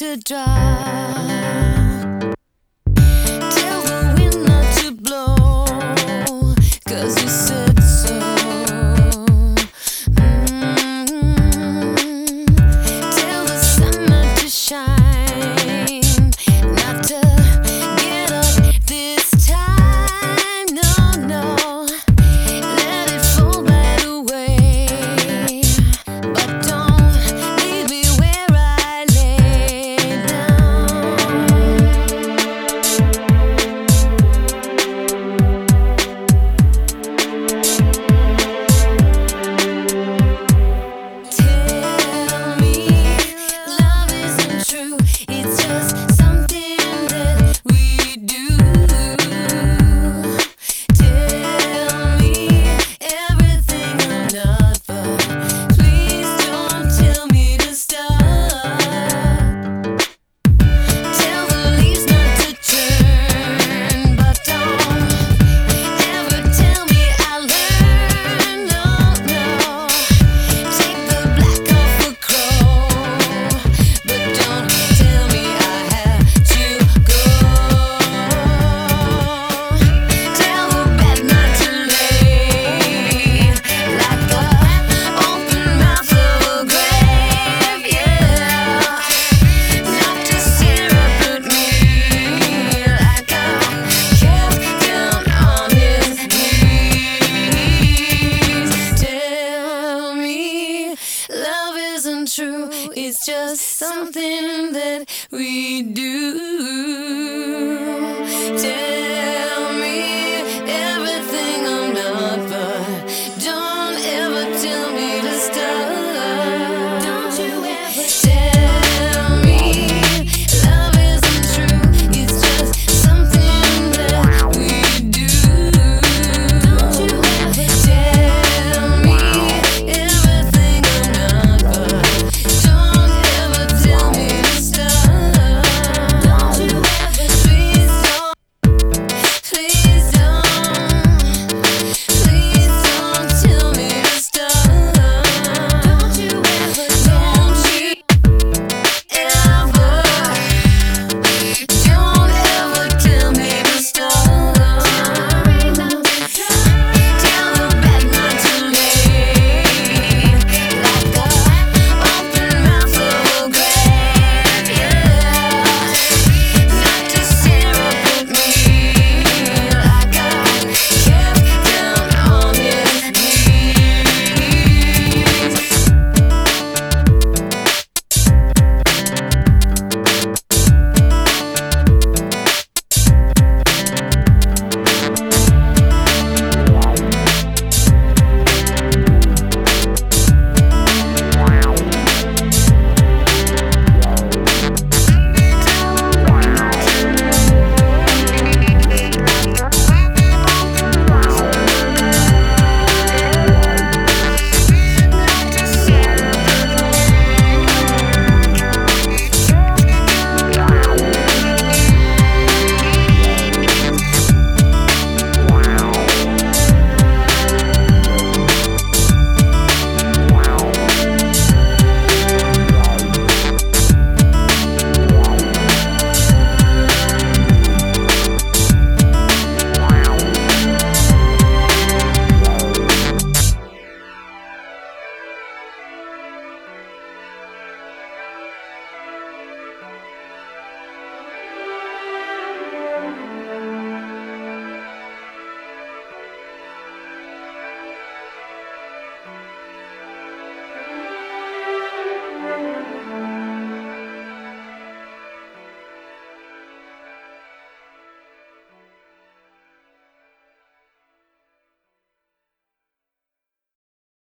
to drop. Tell the wind not to blow, 'cause you said so. Tell the sun not to shine, not to get up this time. No, no, let it fall right away. But don't leave me where I lay down. Tell me love isn't true, it's just something that we do. Tell me everything I'm not, but please don't tell me to stop. Tell the leaves not to turn, but don't ever tell me I learned. No, no. Take the black off a crow, but don't tell me I have to go. Tell the bed not to lay like the open mouth of a grave, yeah. Not to stare up at me like I'm kept down on his knees. Tell me love isn't true, it's just something that we do.